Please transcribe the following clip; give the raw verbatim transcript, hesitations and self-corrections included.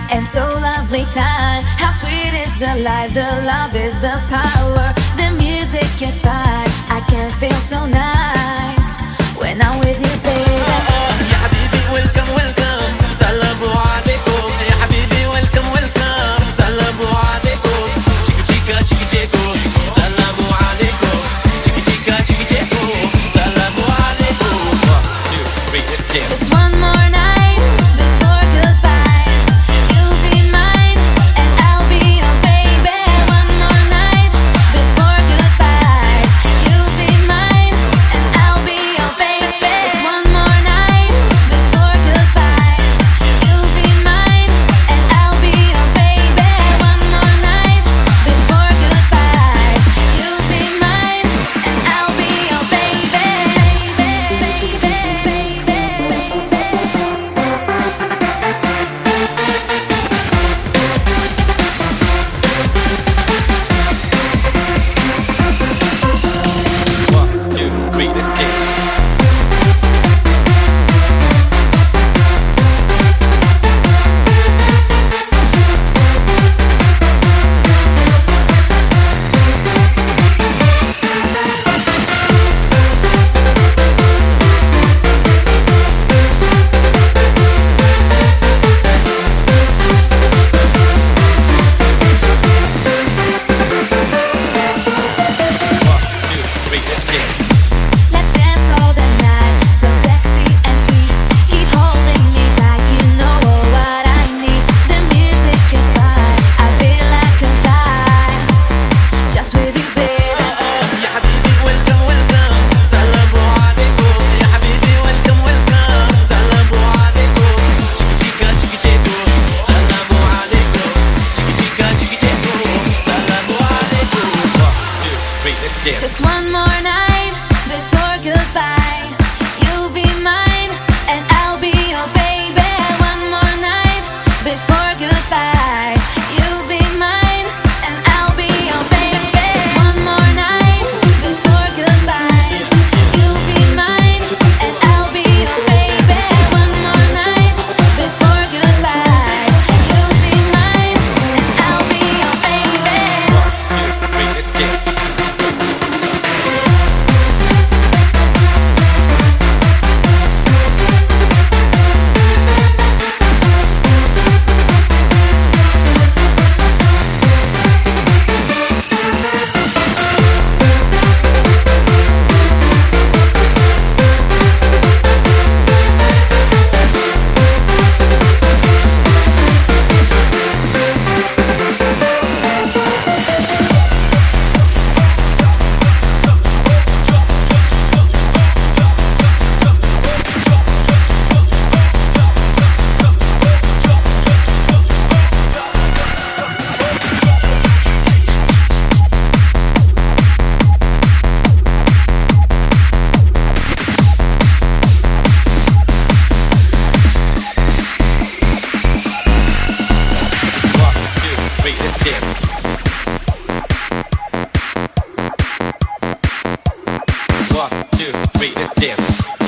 and so lovely time. How sweet is the life, the love is the power. The music is fine, I can feel so nice when I'm with you, baby. يا حبيبي welcome welcome سلام عليكم يا حبيبي welcome welcome سلام عليكم تشيكا تشيكا تشيكا تشيكو سلام عليكم تشيكا تشيكا تشيكا تشيكو سلام عليكم. One, two, three, let's dance. Just one more night before goodbye. You'll be mine and I'll be your baby. One more night before goodbye. You'll be mine and I'll be your baby. Just one more night before goodbye. You'll be mine and I'll be your baby. One more night before goodbye. You'll be mine and I'll be your baby. One, two, three, let's dance. Let's dance all the night, so sexy and sweet. Keep holding me tight, you know what I need. The music is fine, I feel I can fly. Just with you, baby. يا حبيبي welcome welcome سلام عليكم يا حبيبي welcome welcome سلام عليكم تشيكا تشيكا تشيكا تشيكو سلام عليكم تشيكا تشيكا تشيكا تشيكو سلام عليكم. One, two, three, let's dance. Just one more night before goodbye. You'll be mine and I'll be your baby. One more night before goodbye. You'll be mine and I'll be your baby. Just one more night before goodbye. You'll be mine and I'll be your baby. One more night before goodbye. You'll be mine and I'll be your baby. One, two, three, let's dance. One, two, three, let's dance. One, two, three, let's dance.